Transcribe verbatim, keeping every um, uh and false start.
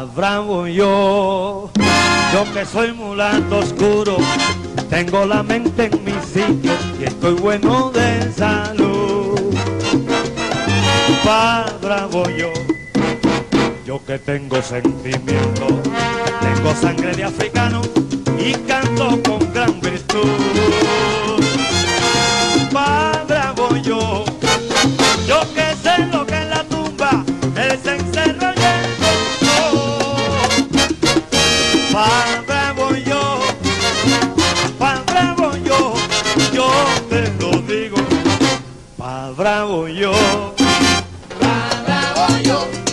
bravo yo, yo que soy mulato oscuro, tengo la mente en mi sitio y estoy bueno de salud. Pa' bravo yo, yo que tengo sentimiento, tengo sangre de africano y canto con gran virtud. Pa' bravo yo, yo que sé lo que es la tumba, el cencerro y el doctor. Pa' bravo yo, pa' bravo yo, yo te lo digo, pa' bravo yo, Pa' bravo yo.